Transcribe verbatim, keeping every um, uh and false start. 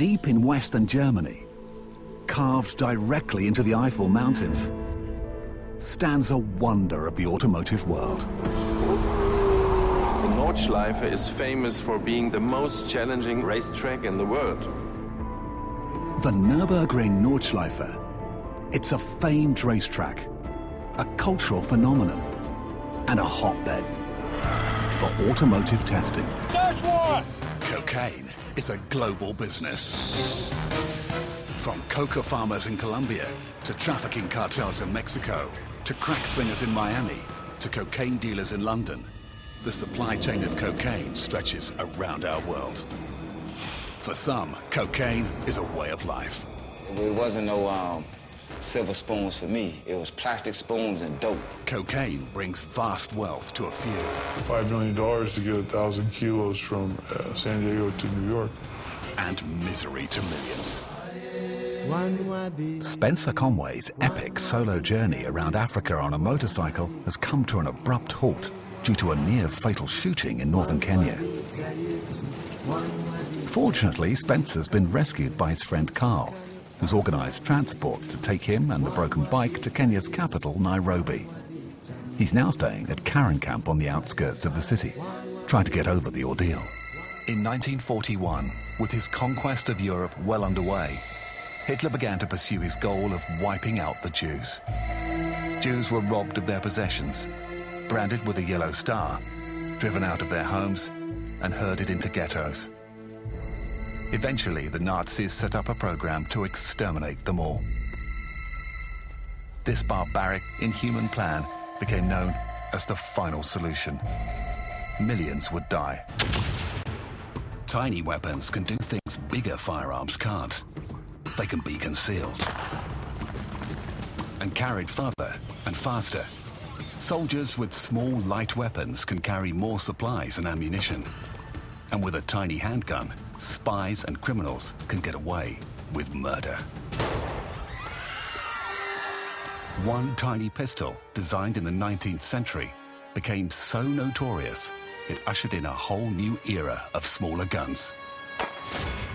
deep in western Germany, carved directly into the Eiffel Mountains, stands a wonder of the automotive world. The Nordschleife is famous for being the most challenging racetrack in the world. The Nürburgring Nordschleife. It's a famed racetrack, a cultural phenomenon, and a hotbed for automotive testing. Search one! Cocaine is a global business. From coca farmers in Colombia, to trafficking cartels in Mexico, to crack slingers in Miami, to cocaine dealers in London, the supply chain of cocaine stretches around our world. For some, cocaine is a way of life. It wasn't no um, silver spoons for me. It was plastic spoons and dope. Cocaine brings vast wealth to a few. Five million dollars to get a thousand kilos from uh, San Diego to New York. And misery to millions. Spencer Conway's epic solo journey around Africa on a motorcycle has come to an abrupt halt due to a near-fatal shooting in northern Kenya. Fortunately, Spencer's been rescued by his friend Carl, who's organised transport to take him and the broken bike to Kenya's capital, Nairobi. He's now staying at Karen Camp on the outskirts of the city, trying to get over the ordeal. In nineteen forty-one, with his conquest of Europe well underway, Hitler began to pursue his goal of wiping out the Jews. Jews were robbed of their possessions, branded with a yellow star, driven out of their homes, and herded into ghettos. Eventually, the Nazis set up a program to exterminate them all. This barbaric, inhuman plan became known as the final solution. Millions would die. Tiny weapons can do things bigger firearms can't. They can be concealed and carried further and faster. Soldiers with small, light weapons can carry more supplies and ammunition. And with a tiny handgun, spies and criminals can get away with murder. One tiny pistol, designed in the nineteenth century, became so notorious it ushered in a whole new era of smaller guns.